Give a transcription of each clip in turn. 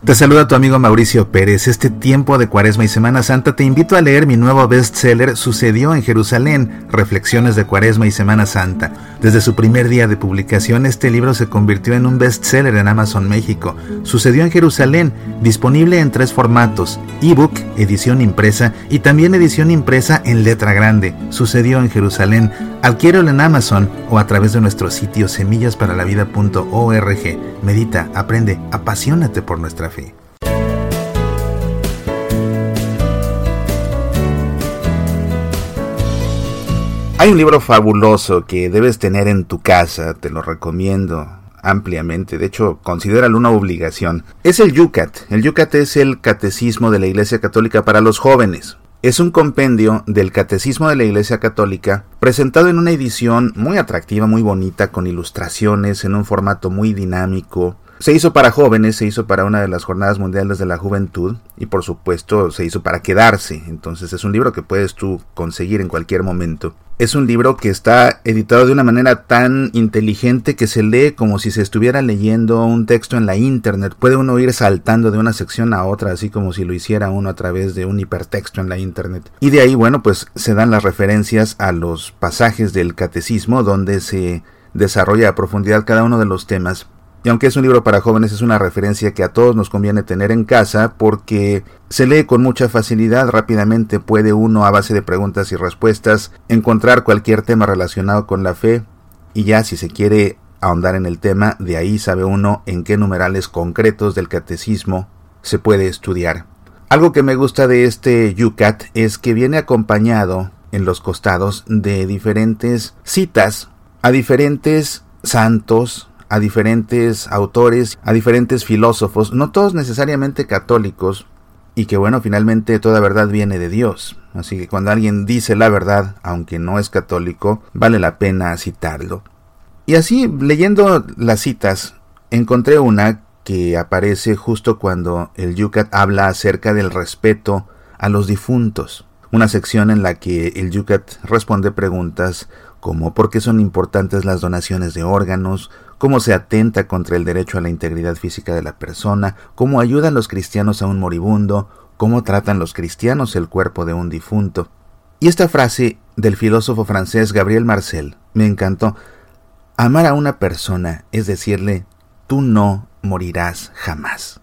Te saluda tu amigo Mauricio Pérez. Este tiempo de Cuaresma y Semana Santa te invito a leer mi nuevo bestseller Sucedió en Jerusalén, Reflexiones de Cuaresma y Semana Santa. Desde su primer día de publicación, este libro se convirtió en un bestseller en Amazon México. Sucedió en Jerusalén, disponible en 3 formatos: ebook, edición impresa y también edición impresa en letra grande. Sucedió en Jerusalén. Adquiérelo en Amazon o a través de nuestro sitio semillasparalavida.org. Medita, aprende, apasionate por nuestra fe. Hay un libro fabuloso que debes tener en tu casa, te lo recomiendo ampliamente, de hecho considéralo una obligación. Es el Yucat. El Yucat es el Catecismo de la Iglesia Católica para los jóvenes. Es un compendio del Catecismo de la Iglesia Católica presentado en una edición muy atractiva, muy bonita, con ilustraciones, en un formato muy dinámico. Se hizo para jóvenes, se hizo para una de las Jornadas Mundiales de la Juventud y por supuesto se hizo para quedarse. Entonces es un libro que puedes tú conseguir en cualquier momento. Es un libro que está editado de una manera tan inteligente que se lee como si se estuviera leyendo un texto en la internet. Puede uno ir saltando de una sección a otra, así como si lo hiciera uno a través de un hipertexto en la internet. Y de ahí, bueno, pues se dan las referencias a los pasajes del catecismo donde se desarrolla a profundidad cada uno de los temas. Y aunque es un libro para jóvenes, es una referencia que a todos nos conviene tener en casa porque se lee con mucha facilidad. Rápidamente puede uno, a base de preguntas y respuestas, encontrar cualquier tema relacionado con la fe, y ya si se quiere ahondar en el tema, de ahí sabe uno en qué numerales concretos del catecismo se puede estudiar. Algo que me gusta de este Yucat es que viene acompañado en los costados de diferentes citas a diferentes santos, a diferentes autores, a diferentes filósofos, no todos necesariamente católicos, y que bueno, finalmente toda verdad viene de Dios. Así que cuando alguien dice la verdad, aunque no es católico, vale la pena citarlo. Y así, leyendo las citas, encontré una que aparece justo cuando el Yucat habla acerca del respeto a los difuntos. Una sección en la que el Yucat responde preguntas como ¿por qué son importantes las donaciones de órganos?, cómo se atenta contra el derecho a la integridad física de la persona, cómo ayudan los cristianos a un moribundo, cómo tratan los cristianos el cuerpo de un difunto. Y esta frase del filósofo francés Gabriel Marcel me encantó. Amar a una persona es decirle, tú no morirás jamás.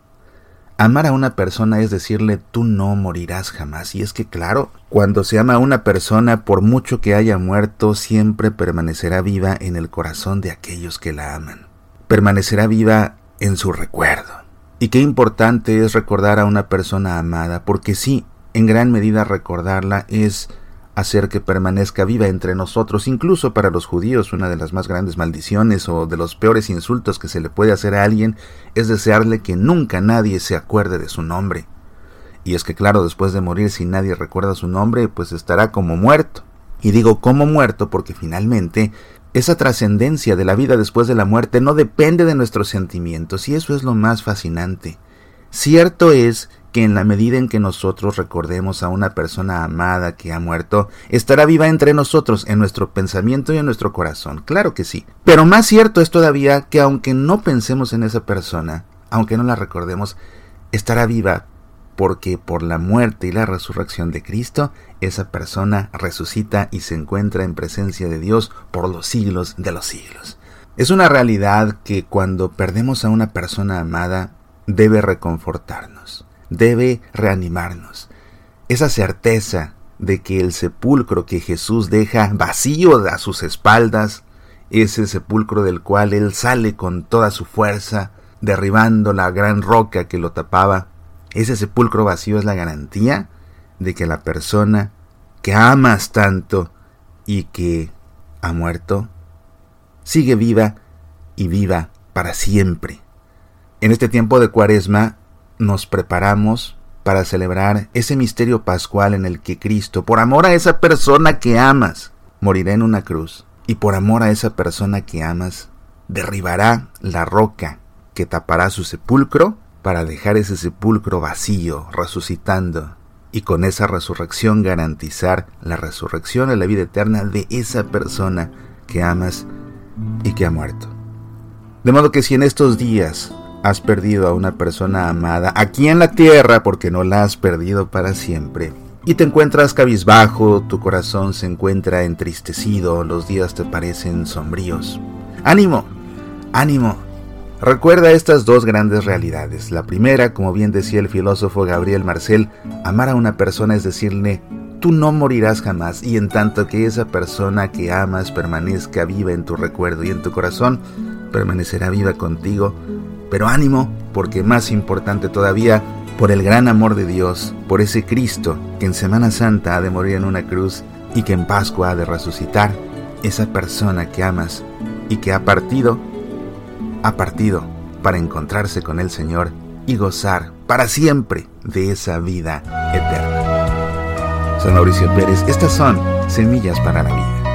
Amar a una persona es decirle, tú no morirás jamás. Y es que claro, cuando se ama a una persona, por mucho que haya muerto, siempre permanecerá viva en el corazón de aquellos que la aman. Permanecerá viva en su recuerdo. Y qué importante es recordar a una persona amada, porque sí, en gran medida recordarla es hacer que permanezca viva entre nosotros. Incluso para los judíos, una de las más grandes maldiciones o de los peores insultos que se le puede hacer a alguien es desearle que nunca nadie se acuerde de su nombre. Y es que claro, después de morir, si nadie recuerda su nombre, pues estará como muerto. Y digo como muerto porque finalmente esa trascendencia de la vida después de la muerte no depende de nuestros sentimientos, y eso es lo más fascinante. Cierto es que en la medida en que nosotros recordemos a una persona amada que ha muerto, estará viva entre nosotros, en nuestro pensamiento y en nuestro corazón. Claro que sí. Pero más cierto es todavía que aunque no pensemos en esa persona, aunque no la recordemos, estará viva porque por la muerte y la resurrección de Cristo, esa persona resucita y se encuentra en presencia de Dios por los siglos de los siglos. Es una realidad que cuando perdemos a una persona amada, debe reconfortarnos, debe reanimarnos. Esa certeza de que el sepulcro que Jesús deja vacío a sus espaldas, ese sepulcro del cual Él sale con toda su fuerza, derribando la gran roca que lo tapaba, ese sepulcro vacío es la garantía de que la persona que amas tanto y que ha muerto, sigue viva y viva para siempre. En este tiempo de Cuaresma nos preparamos para celebrar ese misterio pascual en el que Cristo, por amor a esa persona que amas, morirá en una cruz, y por amor a esa persona que amas, derribará la roca que tapará su sepulcro para dejar ese sepulcro vacío, resucitando, y con esa resurrección garantizar la resurrección a la vida eterna de esa persona que amas y que ha muerto. De modo que si en estos días has perdido a una persona amada aquí en la tierra porque no la has perdido para siempre, y te encuentras cabizbajo, tu corazón se encuentra entristecido, los días te parecen sombríos. ¡Ánimo! ¡Ánimo! Recuerda estas dos grandes realidades. La primera, como bien decía el filósofo Gabriel Marcel, amar a una persona es decirle: tú no morirás jamás, y en tanto que esa persona que amas permanezca viva en tu recuerdo y en tu corazón, permanecerá viva contigo. Pero ánimo, porque más importante todavía, por el gran amor de Dios, por ese Cristo que en Semana Santa ha de morir en una cruz y que en Pascua ha de resucitar, esa persona que amas y que ha partido para encontrarse con el Señor y gozar para siempre de esa vida eterna. Soy Mauricio Pérez, estas son Semillas para la Vida.